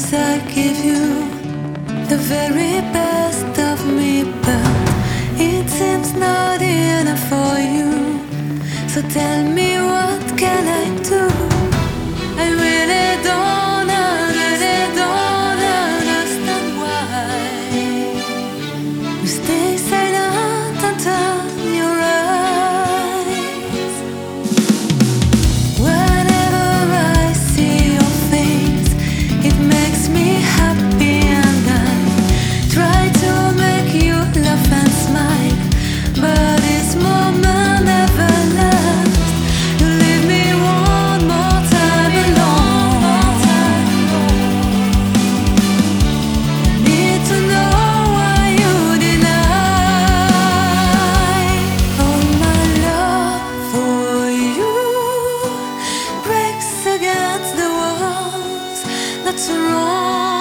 I give you the very best of me, but it seems not enough for you. So tell me, what can I do? I really don't understand why you stay silent and turn your eyes. Whenever I see your face, it makes me happy, and I try to make you laugh and smile, but this moment never lasts. You leave me one more time alone. Need to know why you deny. All my love for you breaks against the walls. That's wrong.